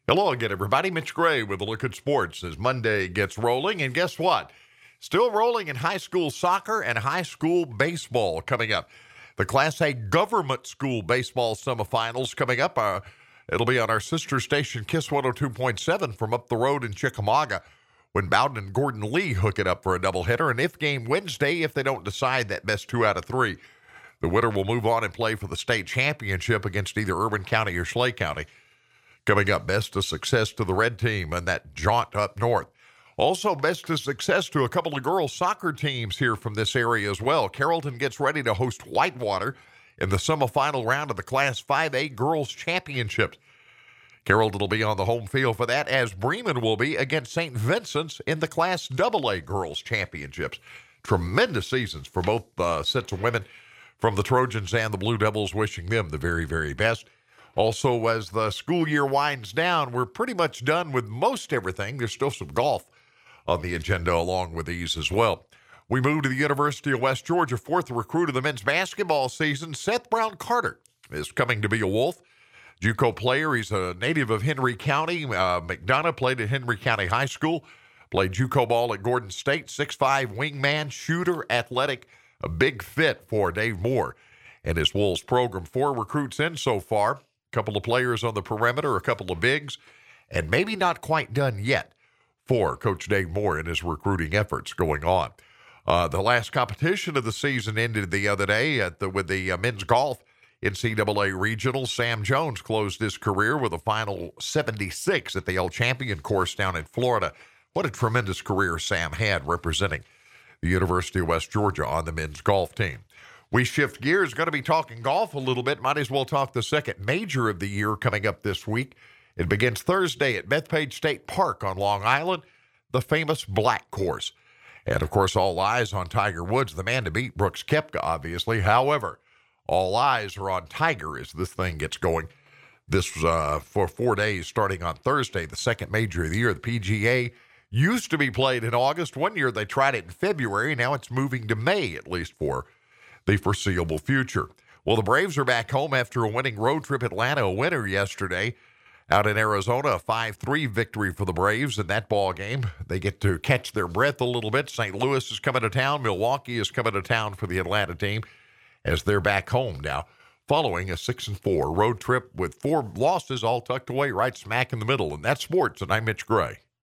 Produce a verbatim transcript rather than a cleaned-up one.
Hello again, everybody. Mitch Gray with a look at sports as Monday gets rolling. And guess what? Still rolling in high school soccer and high school baseball coming up. The Class A government school baseball semifinals coming up. Uh, it'll be on our sister station, Kiss one oh two point seven, from up the road in Chickamauga, when Bowden and Gordon Lee hook it up for a doubleheader. An if game Wednesday if they don't decide that best two out of three. The winner will move on and play for the state championship against either Urban County or Schley County. Coming up, best of success to the red team and that jaunt up north. Also, best of success to a couple of girls soccer teams here from this area as well. Carrollton gets ready to host Whitewater in the semifinal round of the Class five A Girls Championships. Carrollton will be on the home field for that, as Bremen will be against Saint Vincent's in the Class double A Girls Championships. Tremendous seasons for both uh, sets of women from the Trojans and the Blue Devils, wishing them the very, very best. Also, as the school year winds down, we're pretty much done with most everything. There's still some golf on the agenda along with these as well. We move to the University of West Georgia. Fourth recruit of the men's basketball season, Seth Brown Carter, is coming to be a Wolf. JUCO player. He's a native of Henry County. Uh, McDonough played at Henry County High School, played JUCO ball at Gordon State. six five wingman, shooter, athletic, a big fit for Dave Moore and his Wolves program. Four recruits in so far. A couple of players on the perimeter, a couple of bigs, and maybe not quite done yet for Coach Dave Moore and his recruiting efforts going on. Uh, the last competition of the season ended the other day at the, with the uh, men's golf N C double A Regional. Sam Jones closed his career with a final seventy-six at the El Champion course down in Florida. What a tremendous career Sam had representing the University of West Georgia on the men's golf team. We shift gears, going to be talking golf a little bit. Might as well talk the second major of the year coming up this week. It begins Thursday at Bethpage State Park on Long Island, the famous Black Course. And, of course, all eyes on Tiger Woods, the man to beat, Brooks Koepka, obviously. However, all eyes are on Tiger as this thing gets going. This was uh, for four days starting on Thursday, the second major of the year. The P G A used to be played in August. One year they tried it in February. Now it's moving to May, at least for the foreseeable future. Well, the Braves are back home after a winning road trip. Atlanta, a winner yesterday out in Arizona, a five three victory for the Braves in that ball game. They get to catch their breath a little bit. Saint Louis is coming to town. Milwaukee is coming to town for the Atlanta team as they're back home now, following a six and four road trip with four losses all tucked away right smack in the middle. And that's sports, and I'm Mitch Gray.